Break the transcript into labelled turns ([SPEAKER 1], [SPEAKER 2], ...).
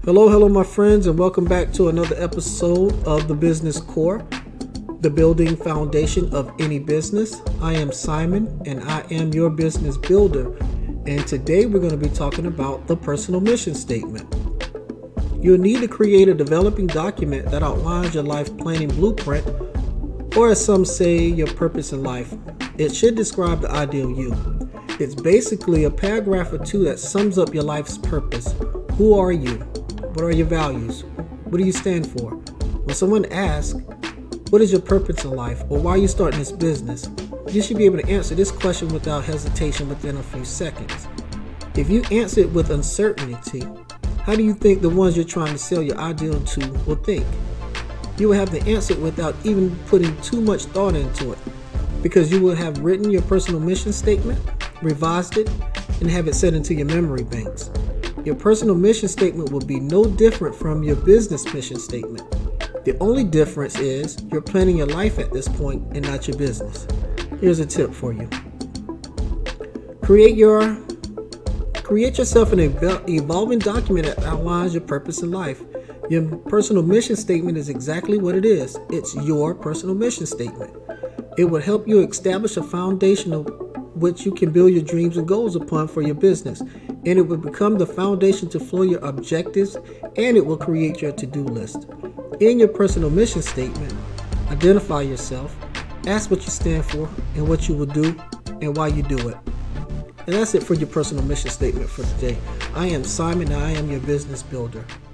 [SPEAKER 1] Hello, my friends, and welcome back to another episode of the Business Core, the building foundation of any business. I am Simon, and I am your business builder. And today we're going to be talking about the personal mission statement. You'll need to create a developing document that outlines your life planning blueprint, or as some say, your purpose in life. It should describe the ideal you. It's basically a paragraph or two that sums up your life's purpose. Who are you? What are your values? What do you stand for? When someone asks, what is your purpose in life, or why are you starting this business, you should be able to answer this question without hesitation within a few seconds. If you answer it with uncertainty, how do you think the ones you're trying to sell your ideal to will think? You will have the answer without even putting too much thought into it, because you will have written your personal mission statement, revised it, and have it set into your memory banks. Your personal mission statement will be no different from your business mission statement. The only difference is you're planning your life at this point and not your business. Here's a tip for you. Create yourself an evolving document that outlines your purpose in life. Your personal mission statement is exactly what it is. It's your personal mission statement. It will help you establish a foundation of which you can build your dreams and goals upon for your business. And it will become the foundation to flow your objectives, and it will create your to-do list. In your personal mission statement, identify yourself, ask what you stand for and what you will do and why you do it. And that's it for your personal mission statement for today. I am Simon, and I am your business builder.